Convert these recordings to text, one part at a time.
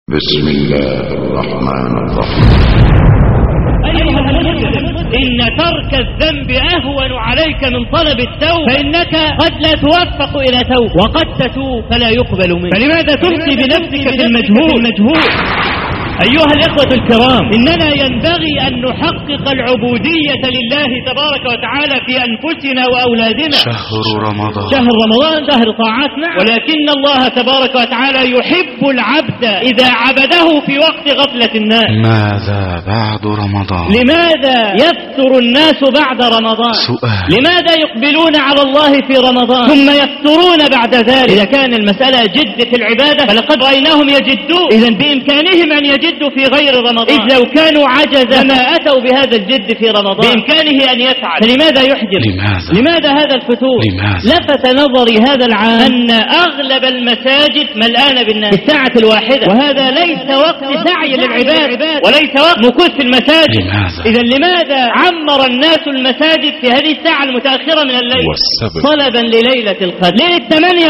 بسم الله الرحمن الرحيم. أيها المسلم، إن ترك الذنب أهون عليك من طلب التوبة، فإنك قد لا توفق إلى توبة، وقد تتوب فلا يقبل منك، فلماذا تلقي بنفسك في المجهول؟ أيها الإخوة الكرام، إننا ينبغي أن نحقق العبودية لله تبارك وتعالى في أنفسنا وأولادنا. شهر رمضان شهر طاعات، نعم، ولكن الله تبارك وتعالى يحب العبد إذا عبده في وقت غفلة الناس. ماذا بعد رمضان؟ لماذا يفتر الناس بعد رمضان؟ سؤال. لماذا يقبلون على الله في رمضان ثم يفترون بعد ذلك؟ إذا كان المسألة جد في العبادة فلقد رأيناهم يجدون، إذن بإمكانهم أن يجدوا في غير رمضان. إذ لو كانوا عجزا ما أتوا بهذا الجد في رمضان، بإمكانه أن يفعل، فلماذا يحجر؟ لماذا هذا الفتور؟ لفت نظري هذا العام أن أغلب المساجد ملآنة بالناس في الساعة الواحدة، وهذا ليس وقت سعي للعباد وليس وقت مكوث في المساجد. إذا لماذا عمر الناس المساجد في هذه الساعة المتأخرة من الليل طلبا لليلة القدر؟ ليلة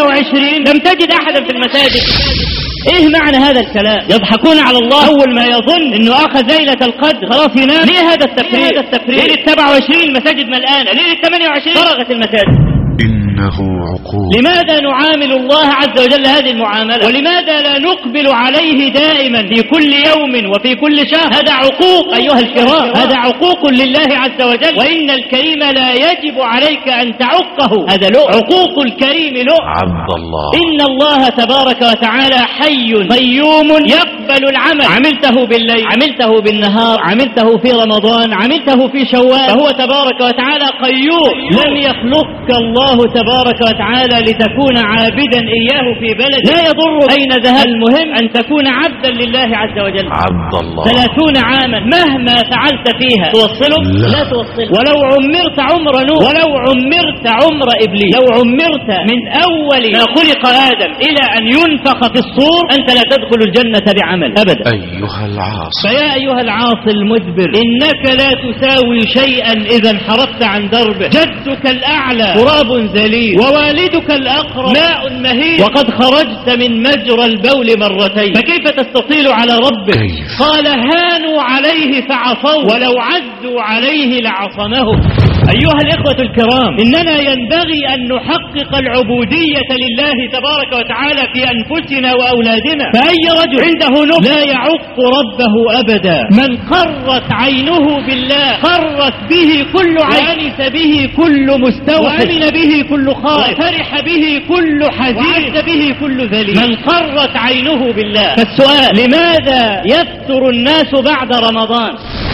28 لم تجد أحدا في المساجد. ايه معنى هذا الكلام؟ يضحكون على الله. اول ما يظن انه اخذ ليلة القدر خلاص ينام. ليه هذا التفريق؟ ليلة 27 المساجد ملآنة، ليلة 28 فرغت المساجد. إنه عقوق. لماذا نعامل الله عز وجل هذه المعاملة؟ ولماذا لا نقبل عليه دائما في كل يوم وفي كل شهر؟ هذا عقوق أيها الكرام، هذا عقوق لله عز وجل، وإن الكريم لا يجب عليك أن تعقه. هذا عقوق الكريم عبد الله. إن الله تبارك وتعالى حي قيوم يقبل العمل، عملته بالليل، عملته بالنهار، عملته في رمضان، عملته في شوال، فهو تبارك وتعالى قيوم. لم يخلقك الله تبارك وتعالى لتكون عابدا إياه في بلد، لا يضر أين ذهب، المهم أن تكون عبدا لله عز وجل. عبد الله. 30 عاما مهما فعلت فيها توصلك؟ لا توصلك. ولو عمرت عمر نوح، ولو عمرت عمر إبليس، لو عمرت من أول ما خلق آدم إلى أن ينفخ في الصور، أنت لا تدخل الجنة بعمل أبدا. أيها العاصي. فيا أيها العاصي المدبر، إنك لا تساوي شيئا إذا انحرفت عن دربه. جدك الأعلى تراب ذليل، ووالدك الأقرب ماء مهين، وقد خرجت من مجرى البول مرتين، فكيف تستطيل على ربك؟ قال هانوا عليه فعصوا، ولو عزوا عليه لعصمهم. أيها الإخوة الكرام، إننا ينبغي أن نحقق العبودية لله تبارك وتعالى في أنفسنا وأولادنا. فأي رجل عنده نبل لا يعق ربه أبدا. من قرت عينه بالله قرت به كل عين، وأنس به كل مستوى، وأمن به كل خائف، وفرح به كل حزين، وعز به كل ذليل. من قرت عينه بالله. فالسؤال، لماذا يفتر الناس بعد رمضان؟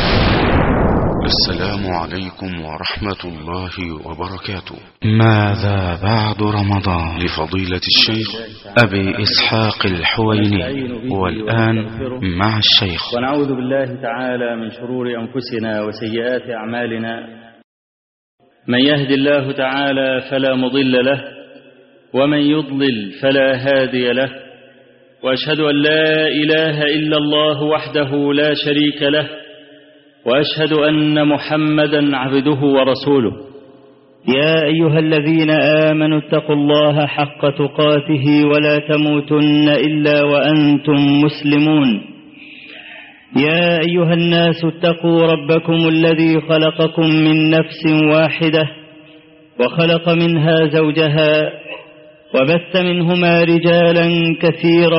السلام عليكم ورحمة الله وبركاته. ماذا بعد رمضان لفضيلة الشيخ أبي إسحاق الحويني. والآن مع الشيخ. ونعوذ بالله تعالى من شرور أنفسنا وسيئات أعمالنا. من يهد الله تعالى فلا مضل له، ومن يضلل فلا هادي له، وأشهد أن لا إله إلا الله وحده لا شريك له، وأشهد أن محمدا عبده ورسوله. يا أيها الذين آمنوا اتقوا الله حق تقاته ولا تموتن إلا وأنتم مسلمون. يا أيها الناس اتقوا ربكم الذي خلقكم من نفس واحدة، وخلق منها زوجها، وبث منهما رجالا كثيرا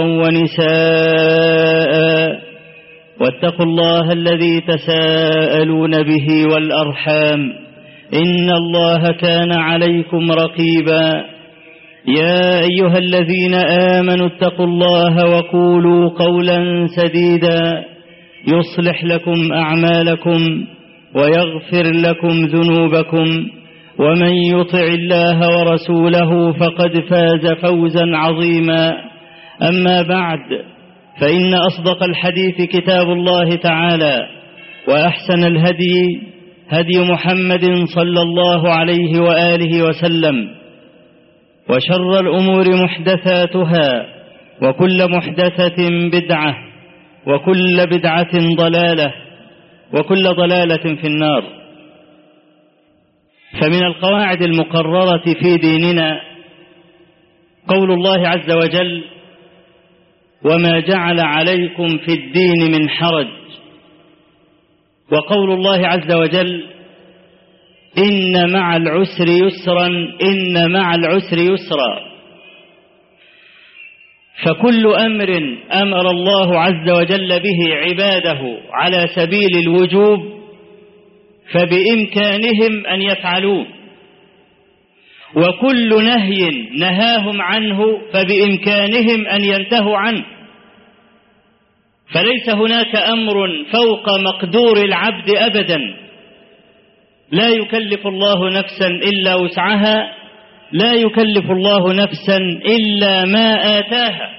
ونساء، واتقوا الله الذي تساءلون به والأرحام، إن الله كان عليكم رقيبا. يا أيها الذين آمنوا اتقوا الله وقولوا قولا سديدا يصلح لكم أعمالكم ويغفر لكم ذنوبكم، ومن يطع الله ورسوله فقد فاز فوزا عظيما. أما بعد، فإن أصدق الحديث كتاب الله تعالى، وأحسن الهدي هدي محمد صلى الله عليه وآله وسلم، وشر الأمور محدثاتها، وكل محدثة بدعة، وكل بدعة ضلالة، وكل ضلالة في النار. فمن القواعد المقررة في ديننا قول الله عز وجل: وما جعل عليكم في الدين من حرج. وقول الله عز وجل إن مع العسر يسرا إن مع العسر يسرا. فكل أمر أمر الله عز وجل به عباده على سبيل الوجوب فبإمكانهم أن يفعلوه، وكل نهي نهاهم عنه فبإمكانهم أن ينتهوا عنه. فليس هناك أمر فوق مقدور العبد أبدا. لا يكلف الله نفسا إلا وسعها، لا يكلف الله نفسا إلا ما آتاها.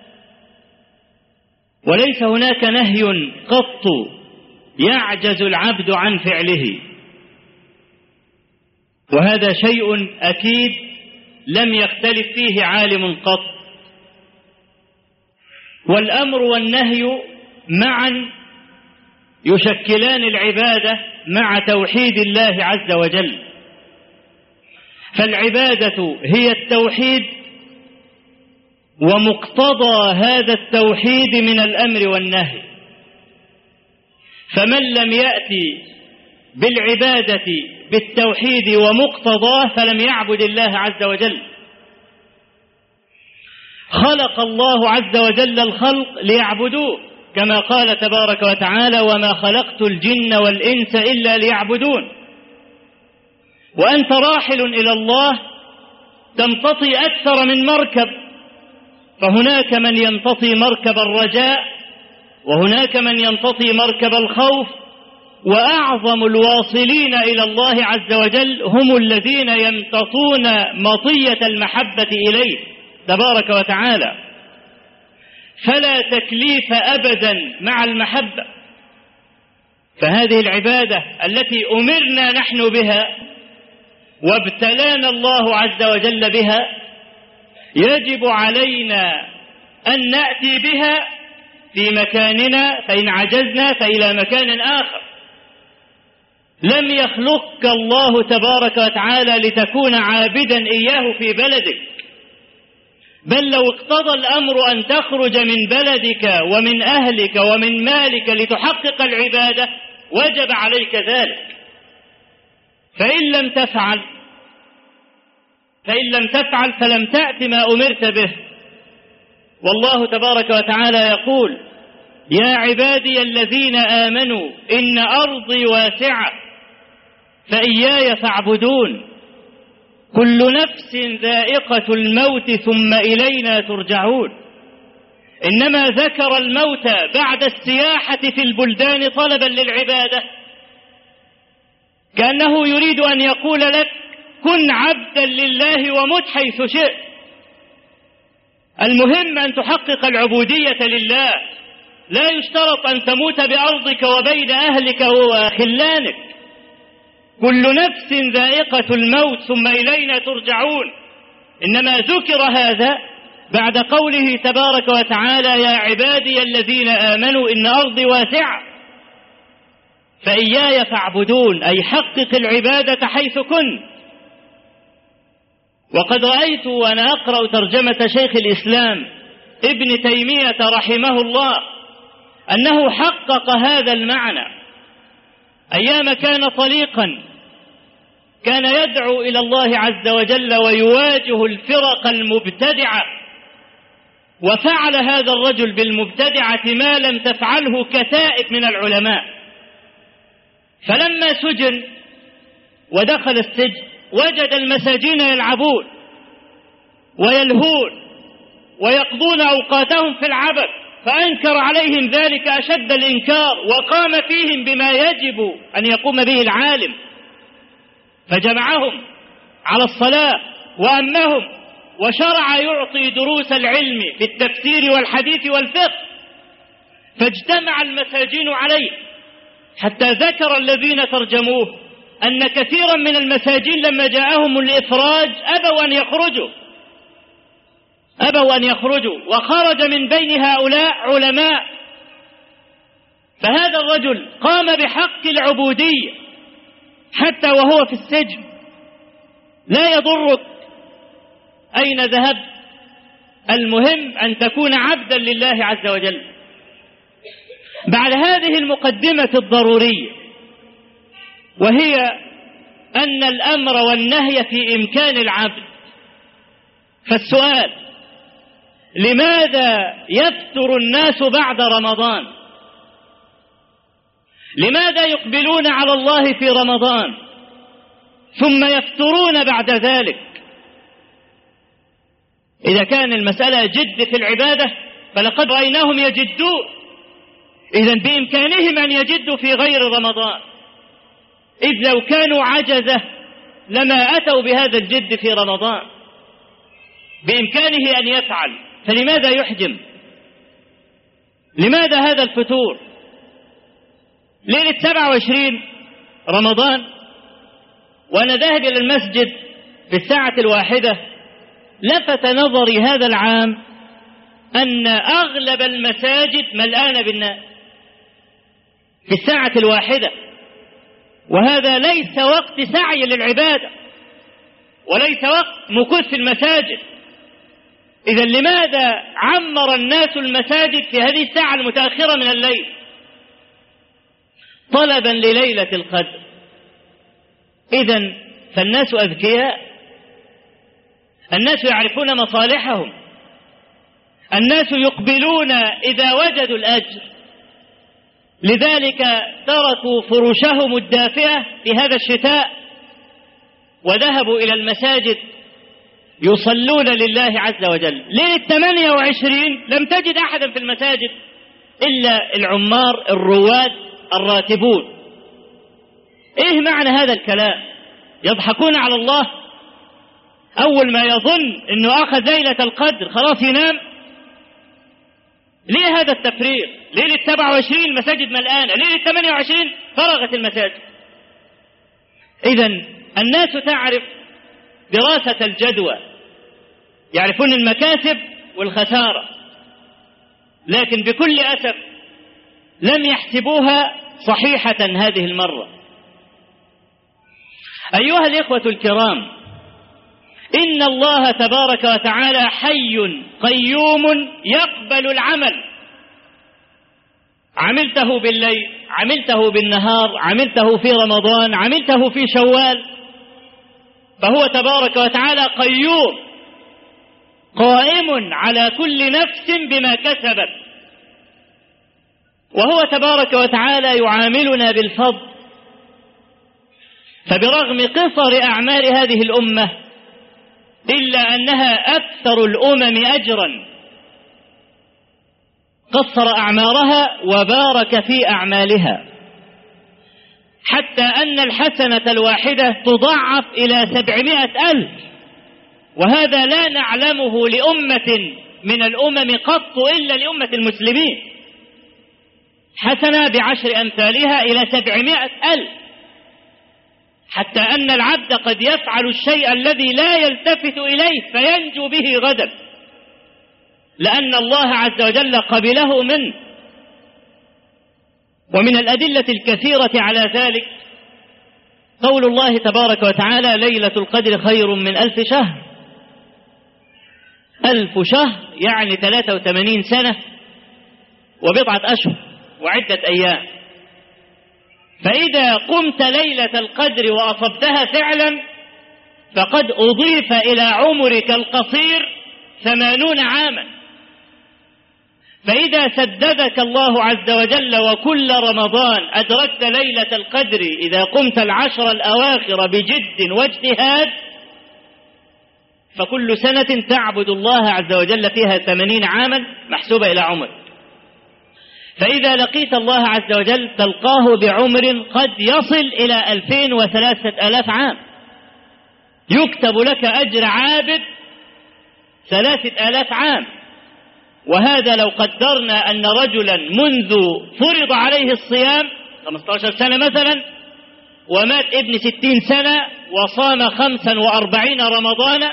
وليس هناك نهي قط يعجز العبد عن فعله، وهذا شيء أكيد لم يختلف فيه عالم قط. والأمر والنهي معا يشكلان العبادة مع توحيد الله عز وجل. فالعبادة هي التوحيد ومقتضى هذا التوحيد من الأمر والنهي. فمن لم يأتي بالعبادة بالتوحيد ومقتضاه فلم يعبد الله عز وجل. خلق الله عز وجل الخلق ليعبدوه، كما قال تبارك وتعالى وما خلقت الجن والإنس إلا ليعبدون. وأنت راحل إلى الله تمتطي أكثر من مركب، فهناك من يمتطي مركب الرجاء، وهناك من يمتطي مركب الخوف، وأعظم الواصلين إلى الله عز وجل هم الذين يمتطون مطية المحبة إليه تبارك وتعالى. فلا تكليف أبدا مع المحبة. فهذه العبادة التي أمرنا نحن بها وابتلانا الله عز وجل بها يجب علينا أن نأتي بها في مكاننا، فإن عجزنا فإلى مكان آخر. لم يخلقك الله تبارك وتعالى لتكون عابدا إياه في بلدك، بل لو اقتضى الأمر أن تخرج من بلدك ومن أهلك ومن مالك لتحقق العبادة وجب عليك ذلك. فإن لم تفعل فلم تأت ما أمرت به. والله تبارك وتعالى يقول يا عبادي الذين آمنوا إن أرضي واسعة فإياي فاعبدون كل نفس ذائقة الموت ثم إلينا ترجعون. إنما ذكر الموت بعد السياحة في البلدان طلبا للعبادة، كأنه يريد أن يقول لك كن عبدا لله ومت حيث شئت. المهم أن تحقق العبودية لله، لا يشترط أن تموت بأرضك وبين أهلك وخلانك. كل نفس ذائقة الموت ثم إلينا ترجعون. إنما ذكر هذا بعد قوله تبارك وتعالى يا عبادي الذين آمنوا إن أرضي واسعة فإياي فاعبدون، أي حقق العبادة حيث كنت. وقد رأيت وأنا أقرأ ترجمة شيخ الإسلام ابن تيمية رحمه الله أنه حقق هذا المعنى أيام كان طليقا، كان يدعو إلى الله عز وجل ويواجه الفرق المبتدعة، وفعل هذا الرجل بالمبتدعة ما لم تفعله كتائب من العلماء. فلما سجن ودخل السجن وجد المساجين يلعبون ويلهون ويقضون أوقاتهم في العبث، فأنكر عليهم ذلك أشد الإنكار، وقام فيهم بما يجب أن يقوم به العالم، فجمعهم على الصلاة وأمهم، وشرع يعطي دروس العلم في التفسير والحديث والفقه، فاجتمع المساجين عليه، حتى ذكر الذين ترجموه أن كثيرا من المساجين لما جاءهم الإفراج أبوا أن يخرجوا، وخرج من بين هؤلاء علماء. فهذا الرجل قام بحق العبودية حتى وهو في السجن. لا يضرك أين ذهبت المهم أن تكون عبدا لله عز وجل. بعد هذه المقدمة الضرورية، وهي أن الأمر والنهي في إمكان العبد، فالسؤال: لماذا يفتر الناس بعد رمضان؟ لماذا يقبلون على الله في رمضان ثم يفترون بعد ذلك؟ إذا كان المسألة جد في العبادة فلقد رأيناهم يجدون، إذن بإمكانهم أن يجدوا في غير رمضان، إذ لو كانوا عجزة لما أتوا بهذا الجد في رمضان. بإمكانه أن يفعل، فلماذا يحجم؟ لماذا هذا الفتور؟ ليلة 27 رمضان وأنا ذاهب إلى المسجد في الساعة 1، لفت نظري هذا العام أن أغلب المساجد ملآنة بالناس في الساعة 1، وهذا ليس وقت سعي للعبادة وليس وقت مكث في المساجد. إذن لماذا عمر الناس المساجد في هذه الساعة المتأخرة من الليل طلبا لليلة القدر؟ إذن فالناس أذكياء، الناس يعرفون مصالحهم، الناس يقبلون إذا وجدوا الأجر، لذلك تركوا فرشهم الدافئة في هذا الشتاء وذهبوا إلى المساجد يصلون لله عز وجل. ليلة 28 لم تجد أحدا في المساجد إلا العمار الرواد الراتبون. إيه معنى هذا الكلام؟ يضحكون على الله. أول ما يظن أنه أخذ ليلة القدر خلاص ينام. ليه هذا التفريغ؟ ليلة 27 المساجد ملآنة، ليلة 28 فرغت المساجد. إذن الناس تعرف دراسة الجدوى، يعرفون المكاسب والخسارة، لكن بكل أسف لم يحسبوها صحيحة هذه المرة. أيها الإخوة الكرام، إن الله تبارك وتعالى حي قيوم يقبل العمل، عملته بالليل، عملته بالنهار، عملته في رمضان، عملته في شوال، فهو تبارك وتعالى قيوم قائم على كل نفس بما كسبت، وهو تبارك وتعالى يعاملنا بالفضل. فبرغم قصر أعمال هذه الأمة إلا أنها أكثر الأمم أجرا، قصر أعمارها وبارك في أعمالها، حتى أن الحسنة الواحدة تضاعف إلى 700,000، وهذا لا نعلمه لأمة من الأمم قط إلا لأمة المسلمين. حسنة ب10 أمثالها إلى 700,000، حتى أن العبد قد يفعل الشيء الذي لا يلتفت إليه فينجو به غدا، لأن الله عز وجل قبله منه. ومن الأدلة الكثيرة على ذلك قول الله تبارك وتعالى: ليلة القدر خير من 1000 شهر. 1000 شهر يعني 83 سنة وبضعة أشهر وعدة أيام. فإذا قمت ليلة القدر وأصبتها فعلا فقد أضيف إلى عمرك القصير 80 عاما. فإذا سددك الله عز وجل وكل رمضان أدركت ليلة القدر إذا قمت 10 الأواخر بجد واجتهاد، فكل سنة تعبد الله عز وجل فيها 80 عاما محسوبة إلى عمر. فإذا لقيت الله عز وجل تلقاه بعمر قد يصل إلى 2000 و3000 عام، يكتب لك أجر عابد 3000 عام. وهذا لو قدرنا أن رجلا منذ فرض عليه الصيام 15 سنة مثلا، ومات ابن 60 سنة وصام 45 رمضان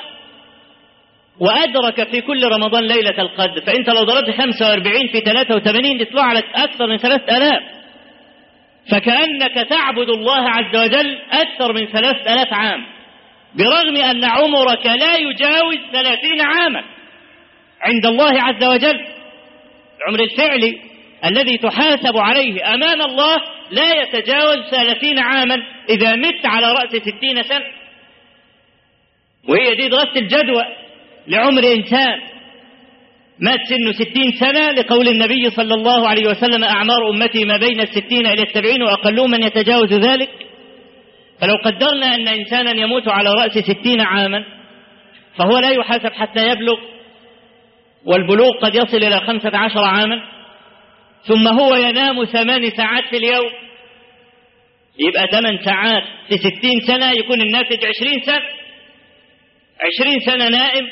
وأدرك في كل رمضان ليلة القدر، فأنت لو ضربت 45 في 83 يطلع لك أكثر من 3000، فكأنك تعبد الله عز وجل أكثر من 3000 عام، برغم أن عمرك لا يجاوز 30 عاما. عند الله عز وجل. العمر الفعلي الذي تحاسب عليه أمام الله لا يتجاوز 30 عاما إذا مت على رأس 60 سنة، وهي دي دراسة الجدوى لعمر إنسان مات سنه 60 سنة، لقول النبي صلى الله عليه وسلم: أعمار أمتي ما بين 60 إلى 70 وأقلهم من يتجاوز ذلك. فلو قدرنا أن إنسانا يموت على رأس 60 عاما فهو لا يحاسب حتى يبلغ، والبلوغ قد يصل إلى 15 عاما، ثم هو ينام 8 ساعات في اليوم، يبقى 8 ساعات في 60 سنة يكون الناتج 20 سنة. 20 سنة نائم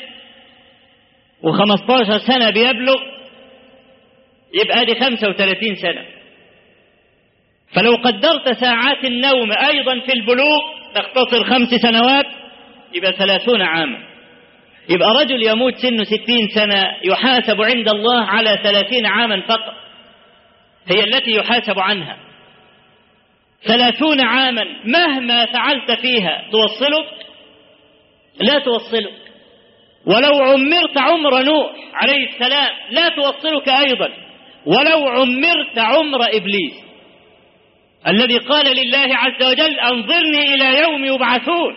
و15 سنة بيبلغ، يبقى دي 35 سنة. فلو قدرت ساعات النوم أيضا في البلوغ تختصر 5 سنوات، يبقى 30 عاما. يبقى رجل يموت سنه 60 سنة يحاسب عند الله على 30 عاما فقط، هي التي يحاسب عنها. 30 عاما مهما فعلت فيها توصلك؟ لا توصلك. ولو عمرت عمر نوح عليه السلام لا توصلك أيضا، ولو عمرت عمر إبليس الذي قال لله عز وجل: أنظرني إلى يوم يبعثون.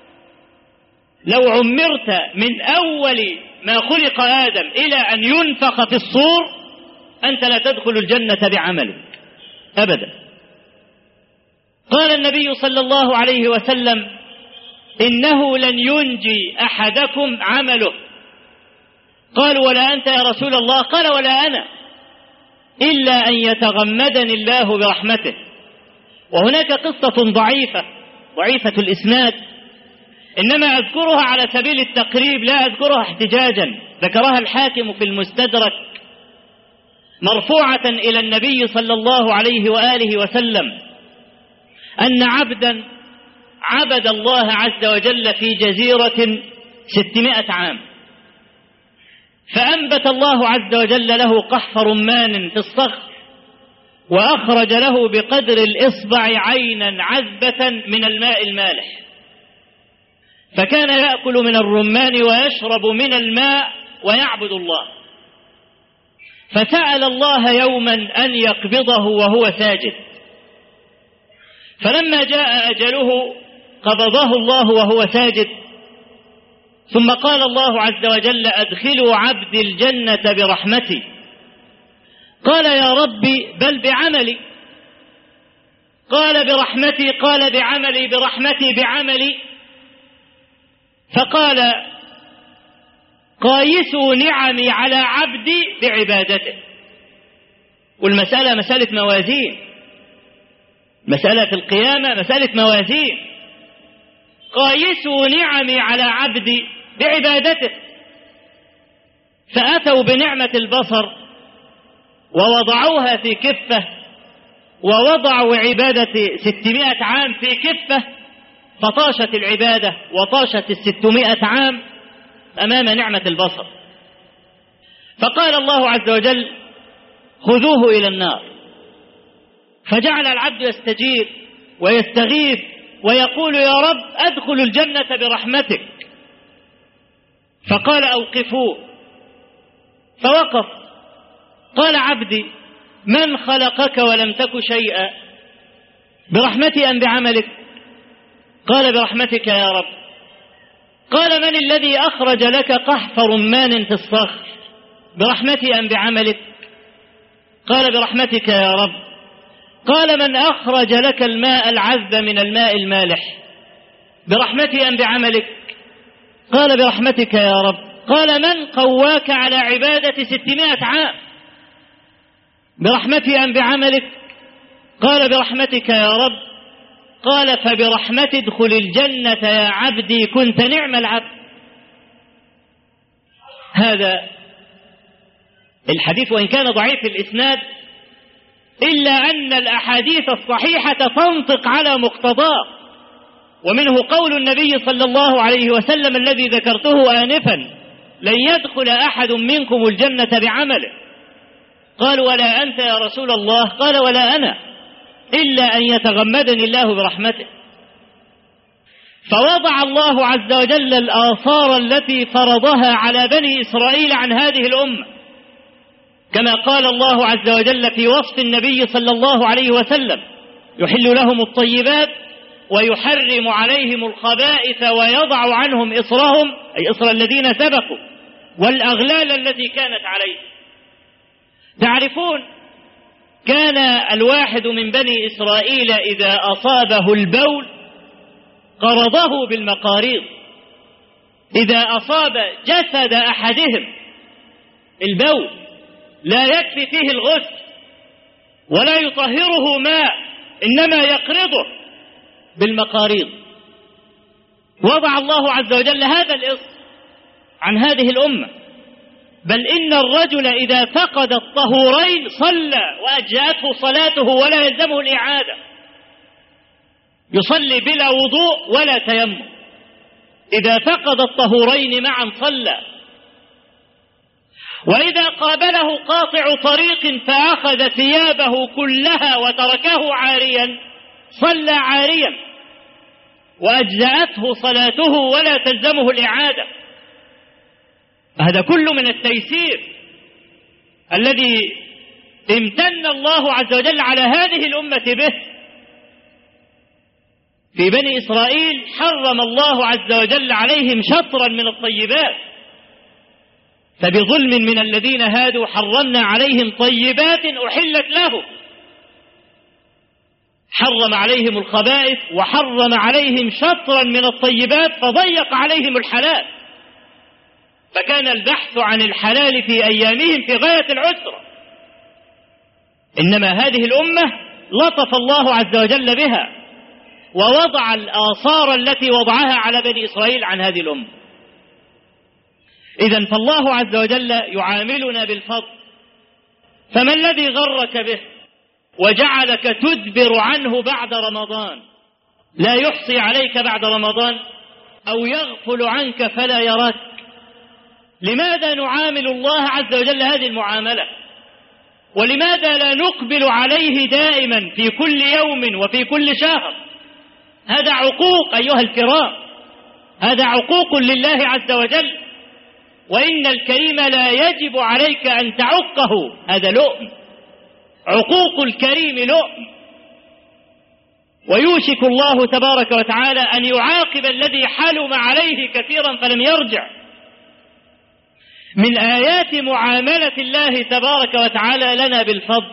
لو عمرت من أول ما خلق آدم إلى أن ينفخ في الصور أنت لا تدخل الجنة بعملك أبدا. قال النبي صلى الله عليه وسلم: إنه لن ينجي أحدكم عمله. قالوا: ولا أنت يا رسول الله؟ قال: ولا أنا، إلا أن يتغمدني الله برحمته. وهناك قصة ضعيفة الإسناد، إنما أذكرها على سبيل التقريب لا أذكرها احتجاجا، ذكرها الحاكم في المستدرك مرفوعة إلى النبي صلى الله عليه وآله وسلم أن عبدا عبد الله عز وجل في جزيرة 600 عام، فأنبت الله عز وجل له قحف رمان في الصخر، وأخرج له بقدر الإصبع عينا عذبة من الماء المالح، فكان يأكل من الرمان ويشرب من الماء ويعبد الله. فسأل الله يوما أن يقبضه وهو ساجد، فلما جاء أجله قبضه الله وهو ساجد، ثم قال الله عز وجل: أدخلوا عبدي الجنة برحمتي. قال: يا ربي بل بعملي. قال: برحمتي. قال: بعملي. برحمتي بعملي. فقال: قايسوا نعمي على عبدي بعبادته. والمسألة مسألة موازين، مسألة في القيامة مسألة موازين. قايسوا نعمي على عبدي بعبادته. فأتوا بنعمة البصر ووضعوها في كفة، ووضعوا عبادة 600 عام في كفة، فطاشت العبادة وطاشت 600 عام أمام نعمة البصر. فقال الله عز وجل: خذوه إلى النار. فجعل العبد يستجيب ويستغيث ويقول: يا رب أدخل الجنة برحمتك. فقال: أوقفوه. فوقف. قال: عبدي من خلقك ولم تك شيئا؟ برحمتي أم بعملك؟ قال: برحمتك يا رب. قال: من الذي أخرج لك قحف رمان في الصخر؟ برحمتي أم بعملك؟ قال: برحمتك يا رب. قال: من أخرج لك الماء العذب من الماء المالح؟ برحمتي أم بعملك؟ قال: برحمتك يا رب. قال: من قواك على عبادة 600 عام؟ برحمتي أم بعملك؟ قال: برحمتك يا رب. قال: فبرحمتي ادخل الجنة يا عبدي، كنت نعم العبد. هذا الحديث وإن كان ضعيف الإسناد إلا أن الأحاديث الصحيحة تنطق على مقتضاه، ومنه قول النبي صلى الله عليه وسلم الذي ذكرته آنفا: لن يدخل أحد منكم الجنة بعمله. قال: ولا أنت يا رسول الله؟ قال: ولا أنا، إلا أن يتغمدني الله برحمته. فوضع الله عز وجل الآثار التي فرضها على بني إسرائيل عن هذه الأمة، كما قال الله عز وجل في وصف النبي صلى الله عليه وسلم: يحل لهم الطيبات ويحرم عليهم الخبائث ويضع عنهم إصرهم، أي إصر الذين سبقوا، والأغلال التي كانت عليهم. تعرفون، كان الواحد من بني إسرائيل إذا أصابه البول قرضه بالمقاريض. إذا أصاب جسد أحدهم البول لا يكفي فيه الغسل ولا يطهره ماء، إنما يقرضه بالمقاريض. وضع الله عز وجل هذا الإصر عن هذه الأمة، بل إن الرجل إذا فقد الطهورين صلى وأجزأته صلاته ولا يلزمه الإعادة، يصلي بلا وضوء ولا تيمم، إذا فقد الطهورين معا صلى. وإذا قابله قاطع طريق فأخذ ثيابه كلها وتركه عاريا صلى عاريا وأجزأته صلاته ولا تلزمه الإعادة. هذا كله من التيسير الذي امتن الله عز وجل على هذه الأمة به. في بني إسرائيل حرم الله عز وجل عليهم شطرا من الطيبات، فبظلم من الذين هادوا حرمنا عليهم طيبات أحلت لهم. حرم عليهم الخبائث وحرم عليهم شطرا من الطيبات، فضيق عليهم الحلال، فكان البحث عن الحلال في أيامهم في غاية العسرة. إنما هذه الأمة لطف الله عز وجل بها ووضع الآثار التي وضعها على بني إسرائيل عن هذه الأمة. إذن فالله عز وجل يعاملنا بالفضل، فما الذي غرك به وجعلك تدبر عنه بعد رمضان؟ لا يحصي عليك بعد رمضان أو يغفل عنك فلا يراك. لماذا نعامل الله عز وجل هذه المعاملة؟ ولماذا لا نقبل عليه دائما في كل يوم وفي كل شهر؟ هذا عقوق أيها الكرام، هذا عقوق لله عز وجل، وإن الكريم لا يجب عليك أن تعقه، هذا لؤم. عقوق الكريم لؤم، ويوشك الله تبارك وتعالى أن يعاقب الذي حلم عليه كثيرا فلم يرجع. من آيات معاملة الله تبارك وتعالى لنا بالفضل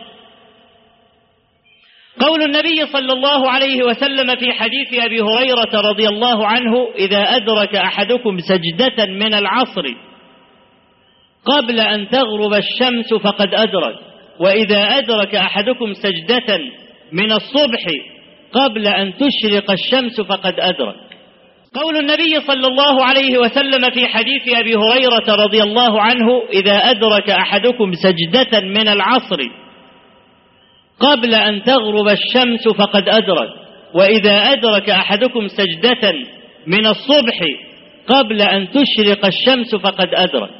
قول النبي صلى الله عليه وسلم في حديث أبي هريرة رضي الله عنه: إذا أدرك أحدكم سجدة من العصر قبل أن تغرب الشمس فقد أدرك، وإذا أدرك أحدكم سجدة من الصبح قبل أن تشرق الشمس فقد أدرك. قول النبي صلى الله عليه وسلم في حديث أبي هريرة رضي الله عنه: إذا أدرك أحدكم سجدة من العصر قبل أن تغرب الشمس فقد أدرك، وإذا أدرك أحدكم سجدة من الصبح قبل أن تشرق الشمس فقد أدرك.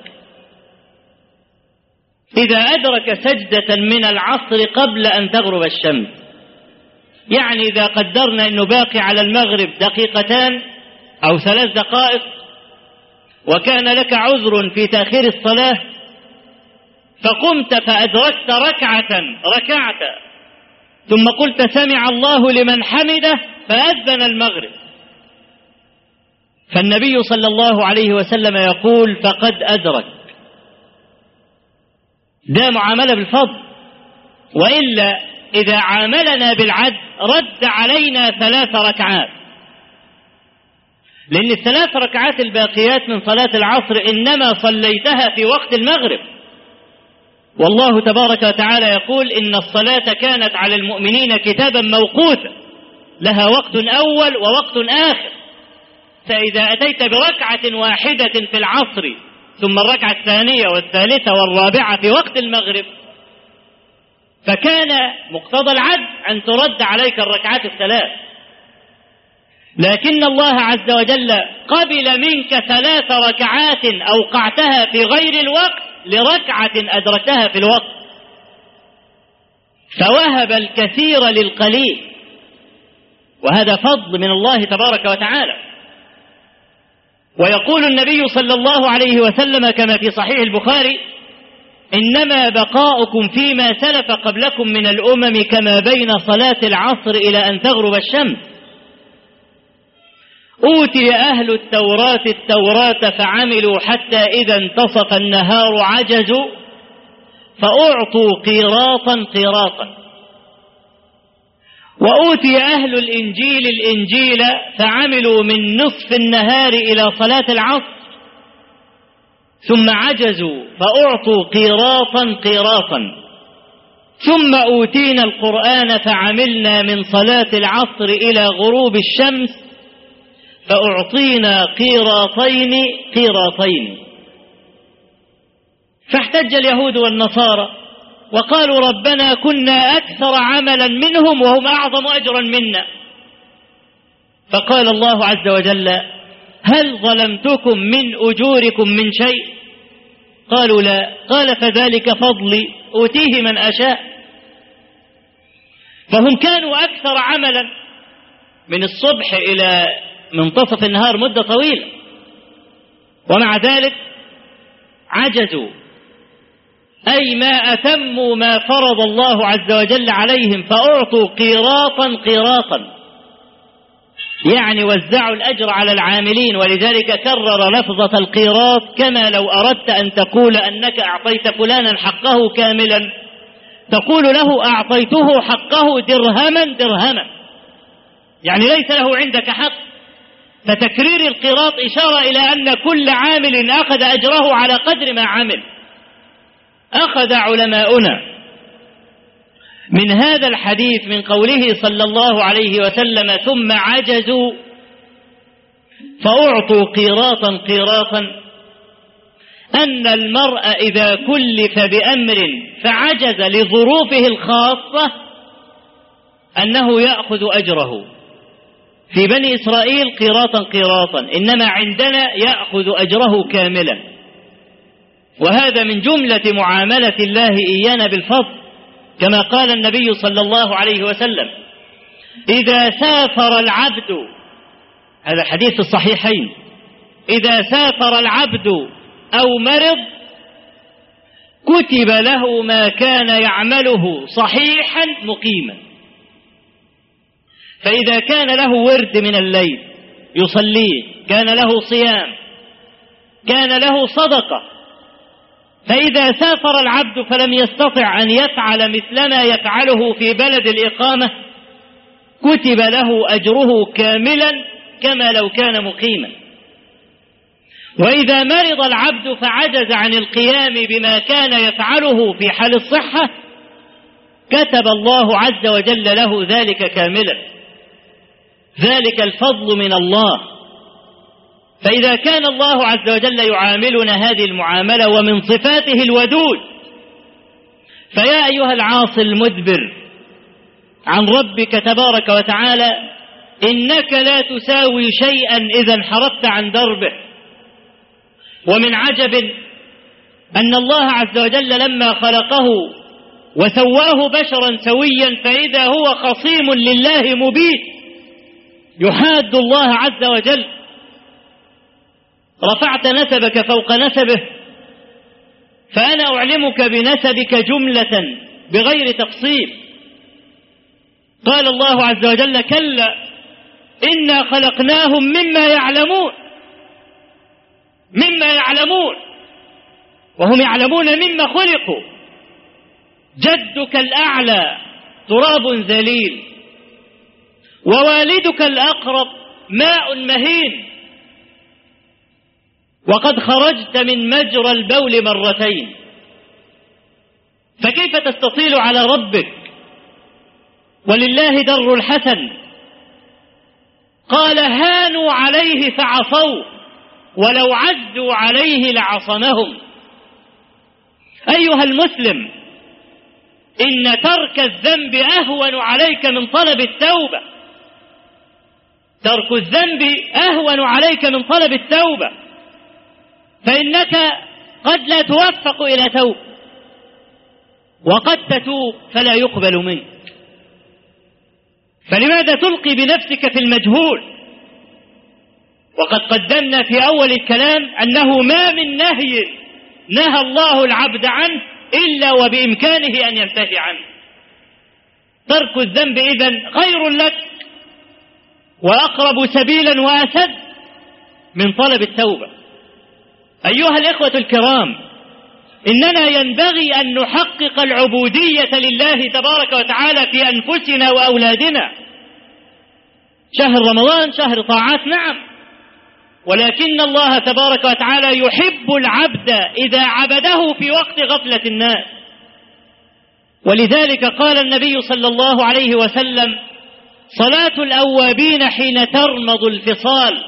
إذا أدرك سجدة من العصر قبل أن تغرب الشمس، يعني إذا قدرنا أنه باقي على المغرب دقيقتان أو 3 دقائق وكان لك عذر في تأخير الصلاة فقمت فأدركت ركعت ثم قلت سمع الله لمن حمده فأذن المغرب، فالنبي صلى الله عليه وسلم يقول فقد أدرك. ده معاملة بالفضل، وإلا إذا عاملنا بالعدل رد علينا 3 ركعات، لأن ال3 ركعات الباقيات من صلاة العصر إنما صليتها في وقت المغرب، والله تبارك وتعالى يقول إن الصلاة كانت على المؤمنين كتابا موقوتا لها وقت أول ووقت آخر. فإذا أتيت بركعة واحدة في العصر ثم الركعة الثانية والثالثة والرابعة في وقت المغرب فكان مقتضى العدل أن ترد عليك الركعات ال3، لكن الله عز وجل قبل منك 3 ركعات أوقعتها في غير الوقت لركعة أدركتها في الوقت، فوهب الكثير للقليل، وهذا فضل من الله تبارك وتعالى. ويقول النبي صلى الله عليه وسلم كما في صحيح البخاري: إنما بقاؤكم فيما سلف قبلكم من الأمم كما بين صلاة العصر إلى أن تغرب الشمس. أوتي أهل التوراة فعملوا حتى إذا انتصف النهار عجزوا فأعطوا قيراطا. وأوتي أهل الإنجيل فعملوا من نصف النهار إلى صلاة العصر ثم عجزوا فأعطوا قيراطا. ثم أوتينا القرآن فعملنا من صلاة العصر إلى غروب الشمس فأعطينا قيراطين. فاحتج اليهود والنصارى وقالوا: ربنا كنا أكثر عملا منهم وهم أعظم أجرا منا. فقال الله عز وجل: هل ظلمتكم من أجوركم من شيء؟ قالوا: لا. قال: فذلك فضلي أوتيه من أشاء. فهم كانوا أكثر عملا من الصبح إلى منتصف النهار مدة طويلة، ومع ذلك عجزوا، أي ما أتموا ما فرض الله عز وجل عليهم، فأعطوا قيراطا، يعني وزعوا الأجر على العاملين. ولذلك كرر لفظة القيراط، كما لو أردت أن تقول أنك أعطيت فلانا حقه كاملا تقول له: أعطيته حقه درهما، يعني ليس له عندك حق. فتكرير القيراط إشارة إلى أن كل عامل أخذ أجره على قدر ما عمل. أخذ علماؤنا من هذا الحديث من قوله صلى الله عليه وسلم: ثم عجزوا فأعطوا قيراطا، أن المرء إذا كلف بأمر فعجز لظروفه الخاصة أنه يأخذ أجره. في بني إسرائيل قيراطا، إنما عندنا يأخذ أجره كاملا. وهذا من جملة معاملة الله إيانا بالفضل، كما قال النبي صلى الله عليه وسلم: إذا سافر العبد، هذا حديث في الصحيحين، إذا سافر العبد أو مرض كتب له ما كان يعمله صحيحا مقيما. فإذا كان له ورد من الليل يصليه، كان له صيام، كان له صدقة، فإذا سافر العبد فلم يستطع أن يفعل مثل ما يفعله في بلد الإقامة كتب له أجره كاملا كما لو كان مقيما. وإذا مرض العبد فعجز عن القيام بما كان يفعله في حال الصحة كتب الله عز وجل له ذلك كاملا. ذلك الفضل من الله. فإذا كان الله عز وجل يعاملنا هذه المعاملة ومن صفاته الودود، فيا أيها العاصي المدبر عن ربك تبارك وتعالى إنك لا تساوي شيئا إذا انحرفت عن دربه. ومن عجب أن الله عز وجل لما خلقه وسواه بشرا سويا فإذا هو خصيم لله مبين يحاد الله عز وجل. رفعت نسبك فوق نسبه، فأنا أعلمك بنسبك جملة بغير تفصيل. قال الله عز وجل: كلا إنا خلقناهم مما يعلمون، وهم يعلمون مما خلقوا. جدك الأعلى تراب ذليل، ووالدك الأقرب ماء مهين، وقد خرجت من مجرى البول مرتين، فكيف تستطيل على ربك؟ ولله در الحسن. قال: هانوا عليه فعصوا ولو عزوا عليه لعصمهم. أيها المسلم، إن ترك الذنب أهون عليك من طلب التوبة. ترك الذنب أهون عليك من طلب التوبة، فإنك قد لا توفق إلى توبة، وقد تتوب فلا يقبل منك. فلماذا تلقي بنفسك في المجهول؟ وقد قدمنا في أول الكلام أنه ما من نهي نهى الله العبد عنه إلا وبإمكانه أن ينتهي عنه. ترك الذنب إذن خير لك وأقرب سبيلا وأسد من طلب التوبة. أيها الإخوة الكرام، إننا ينبغي أن نحقق العبودية لله تبارك وتعالى في أنفسنا وأولادنا. شهر رمضان شهر طاعات نعم، ولكن الله تبارك وتعالى يحب العبد إذا عبده في وقت غفلة الناس. ولذلك قال النبي صلى الله عليه وسلم: صلاة الأوابين حين ترمض الفصال.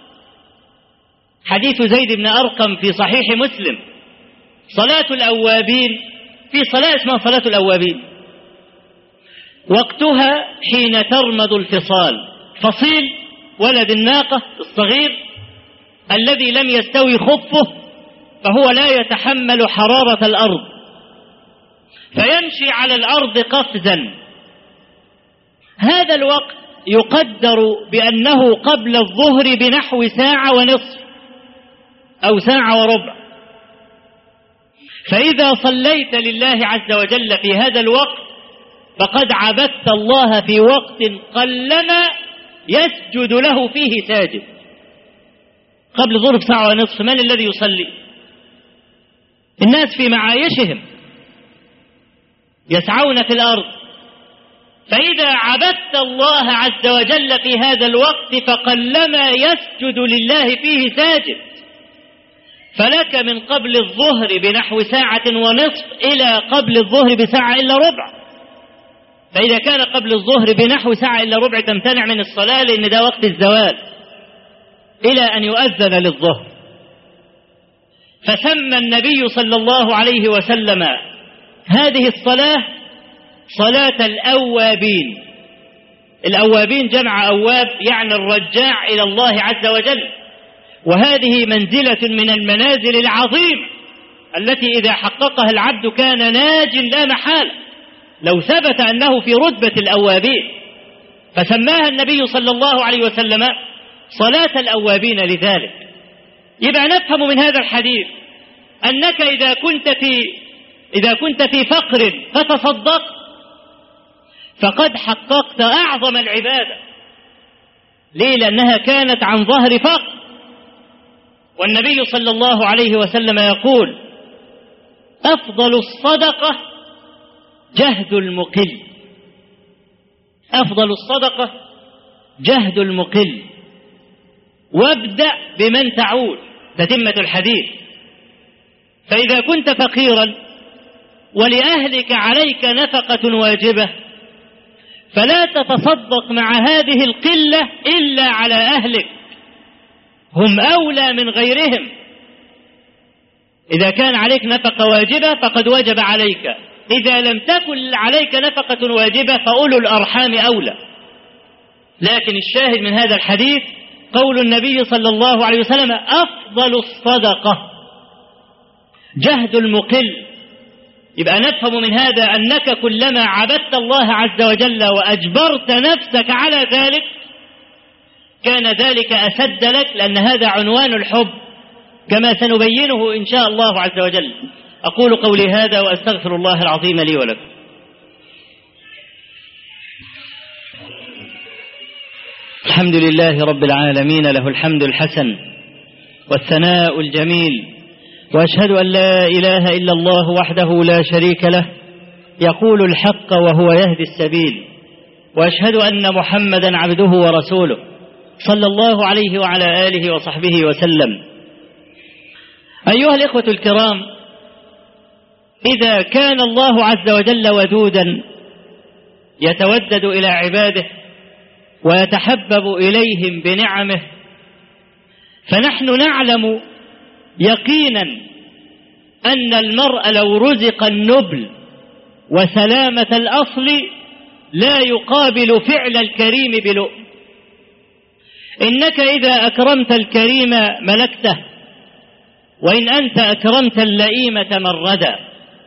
حديث زيد بن أرقم في صحيح مسلم. صلاة الأوابين، في صلاة اسمها صلاة الأوابين، وقتها حين ترمض الفصال. فصيل ولد الناقة الصغير الذي لم يستوي خفه، فهو لا يتحمل حرارة الأرض فيمشي على الأرض قفزا. هذا الوقت يقدر بأنه قبل الظهر بنحو ساعة ونصف أو ساعة وربع. فإذا صليت لله عز وجل في هذا الوقت فقد عبدت الله في وقت قلما يسجد له فيه ساجد. قبل الظهر بساعة ونصف من الذي يصلي؟ الناس في معايشهم يسعون في الأرض. فإذا عبدت الله عز وجل في هذا الوقت فقلما يسجد لله فيه ساجد. فلك من قبل الظهر بنحو ساعة ونصف إلى قبل الظهر بساعة إلا ربع. فإذا كان قبل الظهر بنحو ساعة إلا ربع تمتنع من الصلاة لأن ده وقت الزوال إلى أن يؤذن للظهر. فسمى النبي صلى الله عليه وسلم هذه الصلاة صلاة الأوابين. الأوابين جمع أواب يعني الرجاع إلى الله عز وجل، وهذه منزلة من المنازل العظيمة التي إذا حققها العبد كان ناج لا محالة لو ثبت أنه في رتبة الأوابين. فسماها النبي صلى الله عليه وسلم صلاة الأوابين لذلك. يبقى نفهم من هذا الحديث أنك إذا كنت في فقر فتصدق فقد حققت أعظم العبادة. ليه؟ لأنها كانت عن ظهر فقر. والنبي صلى الله عليه وسلم يقول: أفضل الصدقة جهد المقل. أفضل الصدقة جهد المقل، وابدأ بمن تعول. تتمة الحديث. فإذا كنت فقيرا ولأهلك عليك نفقة واجبة فلا تتصدق مع هذه القلة إلا على أهلك، هم أولى من غيرهم. إذا كان عليك نفقة واجبة فقد وجب عليك، إذا لم تكن عليك نفقة واجبة فأولو الأرحام أولى. لكن الشاهد من هذا الحديث قول النبي صلى الله عليه وسلم: أفضل الصدقة جهد المقل. يبقى نفهم من هذا أنك كلما عبدت الله عز وجل وأجبرت نفسك على ذلك كان ذلك أسد لك، لأن هذا عنوان الحب كما سنبينه إن شاء الله عز وجل. أقول قولي هذا وأستغفر الله العظيم لي ولكم. الحمد لله رب العالمين، له الحمد الحسن والثناء الجميل، وأشهد أن لا إله إلا الله وحده لا شريك له يقول الحق وهو يهدي السبيل، وأشهد أن محمدا عبده ورسوله صلى الله عليه وعلى آله وصحبه وسلم. أيها الإخوة الكرام، إذا كان الله عز وجل ودودا يتودد إلى عباده ويتحبب إليهم بنعمه، فنحن نعلم يقينا أن المرء لو رزق النبل وسلامة الأصل لا يقابل فعل الكريم بلؤم. إنك إذا أكرمت الكريم ملكته، وإن أنت أكرمت اللئيم تمردا.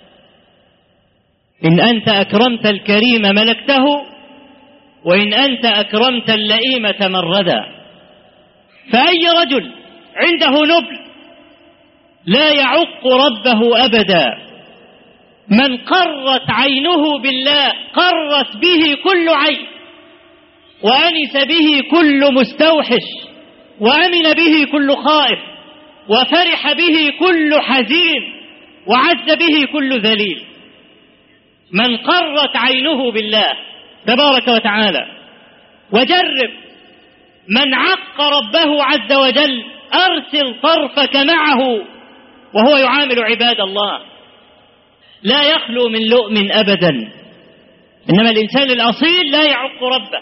إن أنت أكرمت الكريم ملكته، وإن أنت أكرمت اللئيم تمردا. فأي رجل عنده نبل لا يعق ربه أبدا. من قرت عينه بالله قرت به كل عين، وأنس به كل مستوحش، وأمن به كل خائف، وفرح به كل حزين، وعز به كل ذليل. من قرت عينه بالله تبارك وتعالى. وجرب من عق ربه عز وجل، أرسل طرفك معه وهو يعامل عباد الله، لا يخلو من لؤم أبدا. إنما الإنسان الأصيل لا يعق ربه.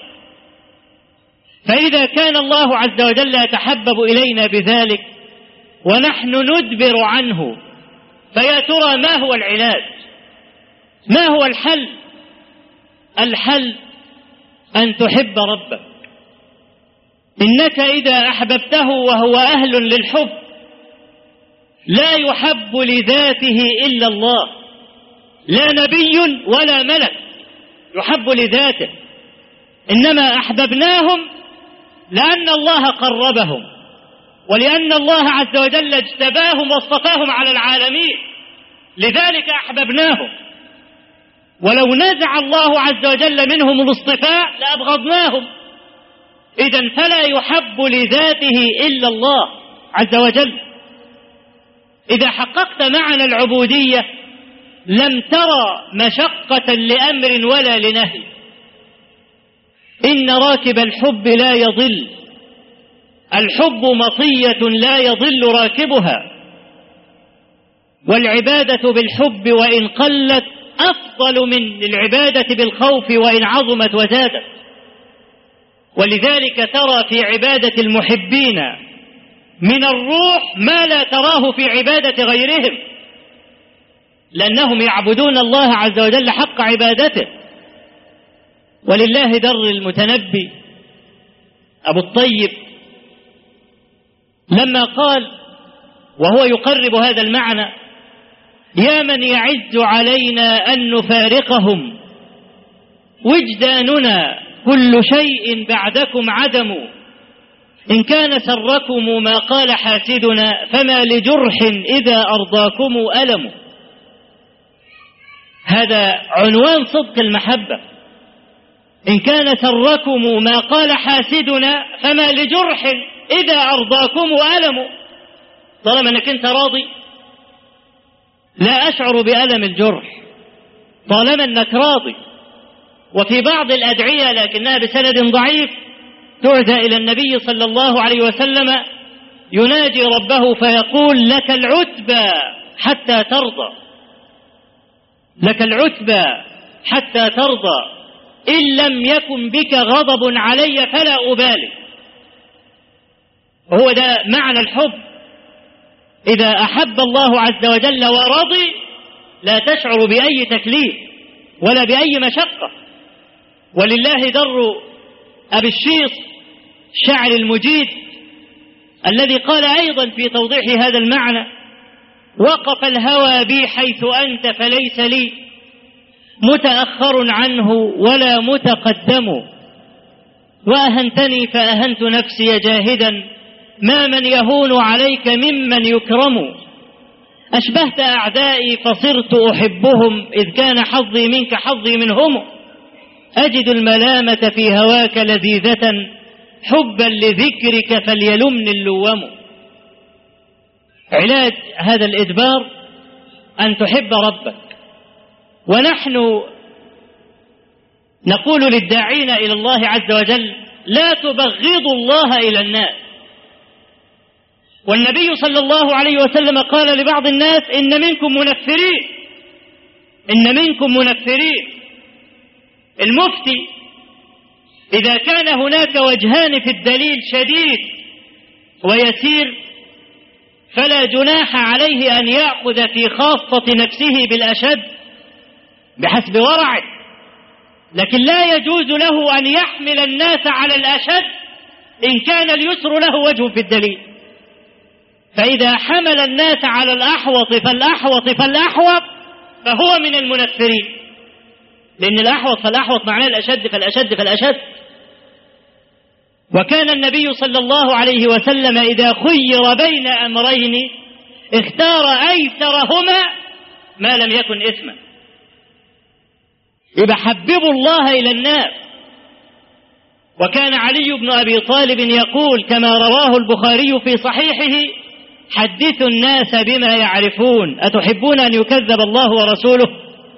فإذا كان الله عز وجل يتحبب إلينا بذلك ونحن ندبر عنه، فيا ترى ما هو العلاج؟ ما هو الحل؟ الحل أن تحب ربك. إنك إذا أحببته وهو أهل للحب لا يحب لذاته إلا الله، لا نبي ولا ملك يحب لذاته، إنما أحببناهم لأن الله قربهم، ولأن الله عز وجل اجتباهم واصطفاهم على العالمين، لذلك أحببناهم. ولو نزع الله عز وجل منهم الاصطفاء لأبغضناهم. إذن فلا يحب لذاته إلا الله عز وجل. إذا حققت معنى العبودية لم ترى مشقة لأمر ولا لنهي. إن راكب الحب لا يضل، الحب مطية لا يضل راكبها، والعبادة بالحب وإن قلت أفضل من العبادة بالخوف وإن عظمت وزادت. ولذلك ترى في عبادة المحبين من الروح ما لا تراه في عبادة غيرهم، لأنهم يعبدون الله عز وجل حق عبادته. ولله در المتنبي أبو الطيب لما قال وهو يقرب هذا المعنى: يا من يعز علينا أن نفارقهم، وجداننا كل شيء بعدكم عدم، إن كان سركم ما قال حاسدنا، فما لجرح إذا أرضاكم ألم. هذا عنوان صدق المحبة. إن كان سركم ما قال حاسدنا، فما لجرح إذا أرضاكم ألم. طالما أنك أنت راضي لا أشعر بألم الجرح، طالما أنك راضي. وفي بعض الأدعية لكنها بسند ضعيف تعزى إلى النبي صلى الله عليه وسلم يناجي ربه فيقول: لك العتبى حتى ترضى، لك العتبى حتى ترضى، إن لم يكن بك غضب علي فلا أبالي. وهو ده معنى الحب. إذا أحب الله عز وجل ورضي لا تشعر بأي تكليف ولا بأي مشقة. ولله در أبي الشيص الشاعر المجيد الذي قال أيضا في توضيح هذا المعنى: وقف الهوى بي حيث أنت فليس لي متأخر عنه ولا متقدم، وأهنتني فأهنت نفسي جاهدا، ما من يهون عليك ممن يكرم. أشبهت أعدائي فصرت أحبهم، إذ كان حظي منك حظي منهم، أجد الملامة في هواك لذيذة، حبا لذكرك فليلمني اللوم. علاج هذا الإدبار أن تحب ربك. ونحن نقول للداعين إلى الله عز وجل: لا تبغضوا الله إلى الناس. والنبي صلى الله عليه وسلم قال لبعض الناس: إن منكم منفرين، إن منكم منفرين. المفتي إذا كان هناك وجهان في الدليل شديد ويسير فلا جناح عليه أن يأخذ في خاصة نفسه بالأشد بحسب ورعه، لكن لا يجوز له أن يحمل الناس على الأشد إن كان اليسر له وجه في الدليل. فإذا حمل الناس على الأحوط فالأحوط فالأحوط فهو من المنفرين، لأن الأحوط فالأحوط معناه الأشد فالأشد فالأشد. وكان النبي صلى الله عليه وسلم إذا خير بين أمرين اختار أيسرهما ما لم يكن إثما. يبقى حببوا الله إلى الناس. وكان علي بن أبي طالب يقول كما رواه البخاري في صحيحه: حدثوا الناس بما يعرفون، أتحبون أن يكذب الله ورسوله؟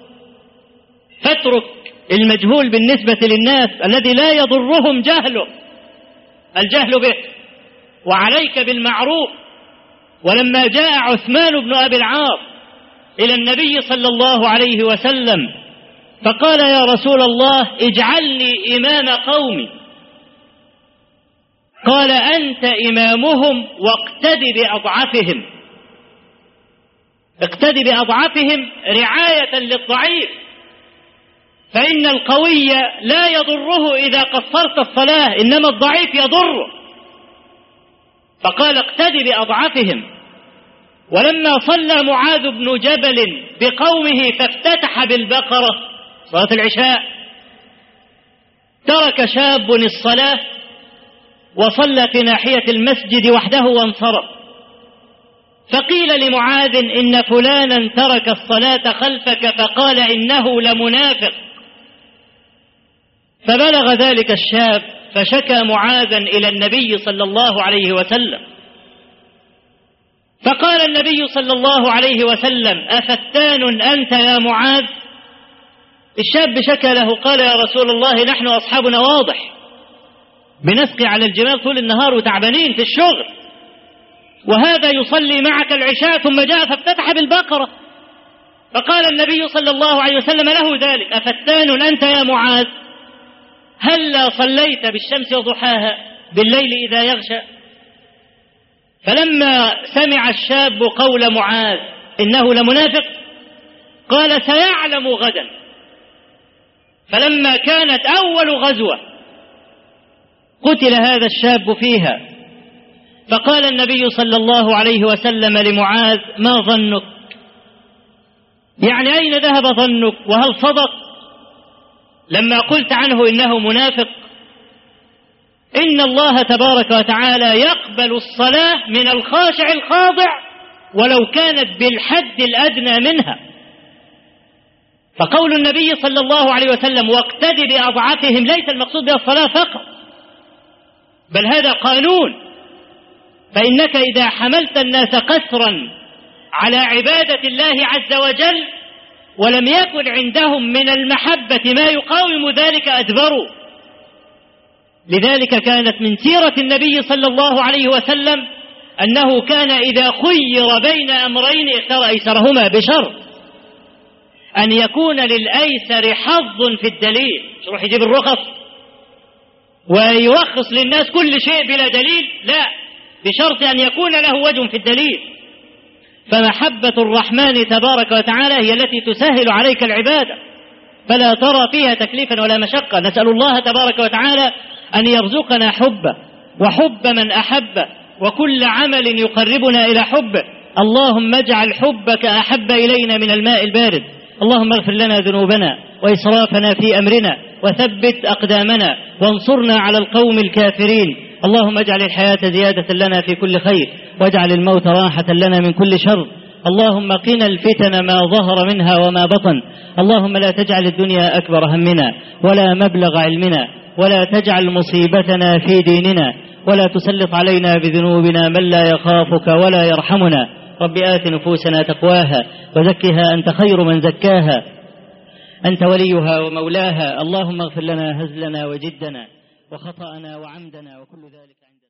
فاترك المجهول بالنسبة للناس الذي لا يضرهم جهله، الجهل به، وعليك بالمعروف. ولما جاء عثمان بن أبي العاص إلى النبي صلى الله عليه وسلم فقال: يا رسول الله اجعلني إمام قومي. قال: أنت إمامهم واقتد بأضعفهم. اقتد بأضعفهم رعاية للضعيف، فإن القوي لا يضره إذا قصرت الصلاة، إنما الضعيف يضره. فقال: اقتد بأضعفهم. ولما صلى معاذ بن جبل بقومه فافتتح بالبقرة صلاة العشاء، ترك شاب الصلاة وصلى في ناحية المسجد وحده وانصرف. فقيل لمعاذ: إن فلانا ترك الصلاة خلفك، فقال: إنه لمنافق. فبلغ ذلك الشاب فشكى معاذا إلى النبي صلى الله عليه وسلم. فقال النبي صلى الله عليه وسلم: أفتان أنت يا معاذ؟ الشاب شكى له، قال: يا رسول الله نحن أصحابنا واضح، بنسقي على الجمال طول النهار وتعبانين في الشغل، وهذا يصلي معك العشاء ثم جاء فافتتح بالبقرة. فقال النبي صلى الله عليه وسلم له ذلك: أفتان أنت يا معاذ؟ هلا صليت بالشمس وضحاها بالليل إذا يغشى؟ فلما سمع الشاب قول معاذ إنه لمنافق قال: سيعلم غدا. فلما كانت أول غزوة قتل هذا الشاب فيها، فقال النبي صلى الله عليه وسلم لمعاذ: ما ظنك؟ يعني أين ذهب ظنك؟ وهل صدق لما قلت عنه إنه منافق؟ إن الله تبارك وتعالى يقبل الصلاة من الخاشع الخاضع ولو كانت بالحد الأدنى منها. فقول النبي صلى الله عليه وسلم: واقتد بأضعفهم، ليس المقصود بها الصلاة فقط، بل هذا قانون. فإنك إذا حملت الناس قسرا على عبادة الله عز وجل ولم يكن عندهم من المحبة ما يقاوم ذلك أدبروا. لذلك كانت من سيرة النبي صلى الله عليه وسلم أنه كان إذا خير بين أمرين اختار أيسرهما، بشرط أن يكون للأيسر حظ في الدليل. مش يروح يجيب الرخص ويرخص للناس كل شيء بلا دليل، لا، بشرط أن يكون له وجه في الدليل. فمحبة الرحمن تبارك وتعالى هي التي تسهل عليك العبادة، فلا ترى فيها تكليفا ولا مشقة. نسأل الله تبارك وتعالى أن يرزقنا حبه وحب من أحبه وكل عمل يقربنا إلى حبه. اللهم اجعل حبك أحب إلينا من الماء البارد. اللهم اغفر لنا ذنوبنا وإسرافنا في أمرنا وثبت أقدامنا وانصرنا على القوم الكافرين. اللهم اجعل الحياة زيادة لنا في كل خير واجعل الموت راحة لنا من كل شر. اللهم قنا الفتن ما ظهر منها وما بطن. اللهم لا تجعل الدنيا أكبر همنا ولا مبلغ علمنا ولا تجعل مصيبتنا في ديننا ولا تسلط علينا بذنوبنا من لا يخافك ولا يرحمنا. رب آت نفوسنا تقواها وزكها أنت خير من زكاها، أنت وليها ومولاها. اللهم اغفر لنا هزلنا وجدنا وخطأنا وعمدنا وكل ذلك عندنا.